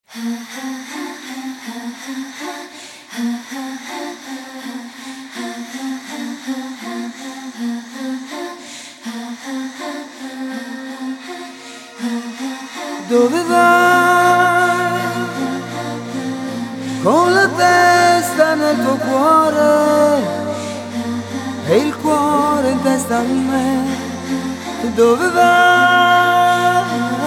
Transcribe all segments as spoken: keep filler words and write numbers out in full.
Dove vai? Con la testa nel tuo cuore e il cuore in testa a me. Dove vai?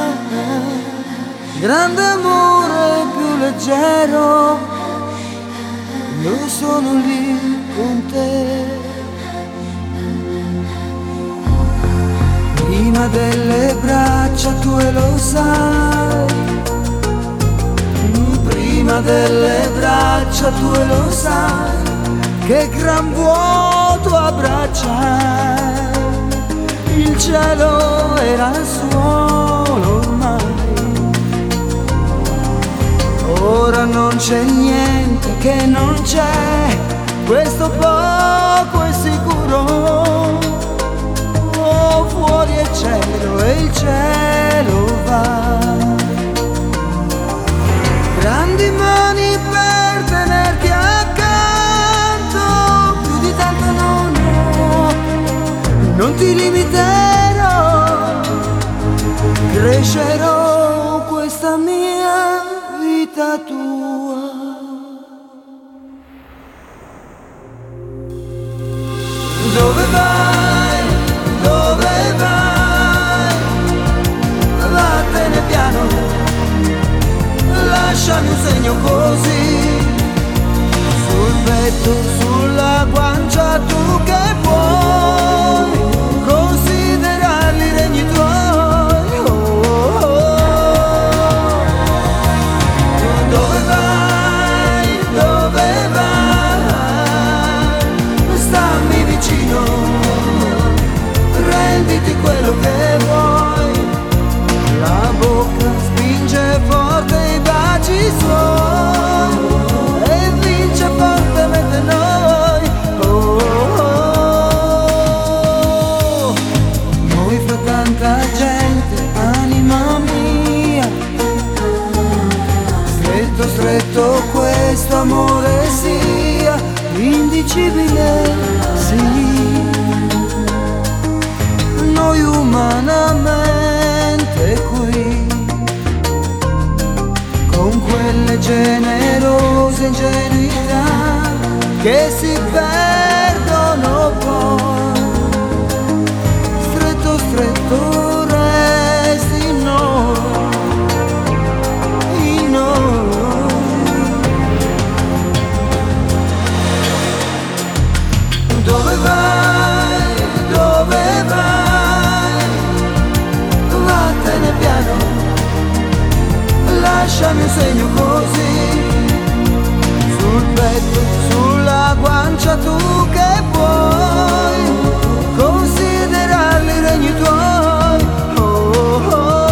Grande amore più leggero, io sono lì con te. Prima delle braccia tue lo sai, prima delle braccia tue lo sai, che gran vuoto abbracciai. Il cielo era solo ormai, ora non c'è niente che non c'è, questo poco è sicuro. Oh, fuori è cielo e il cielo va. Grandi mani per tenerti accanto, più di tanto non ho, non ti limiterò, crescerò questa mia vita tua. Dove vai? Dove vai? Vattene piano, lasciami un segno così, sul petto, sulla guancia, tu che puoi considerarli regni tuoi. Oh, oh, oh. Dove vai? Dove vai? Stammi vicino, renditi quello che vuoi. La bocca spinge forte i baci suoi e vince fortemente noi. Oh, oh, oh. Noi fra tanta gente, anima mia, stretto stretto questo amore sia, indicibile sì. Noi umanamente qui, con quelle generose ingenuità che si perdono poi, stretto stretto resti in noi, in noi. Dove vai? Dove vai? Vattene piano, lasciami un segno così, sul petto, sulla guancia, tu che puoi considerarli regni tuoi. Oh, oh, oh.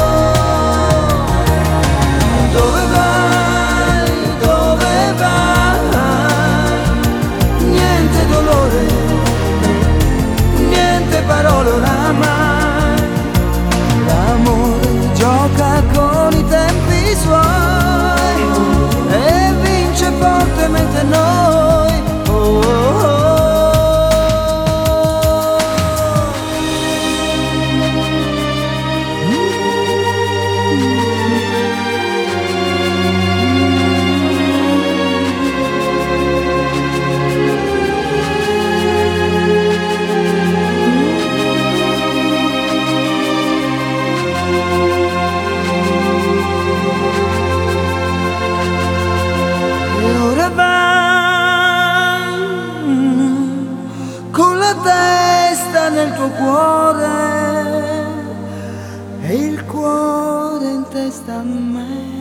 Dove vai? Dove vai? Niente dolore, niente parole oramai, l'amore gioca con i tempi suoi e vince fortemente noi. Oh, oh, oh. E ora vai con la testa nel tuo cuore e il cuore in testa a me.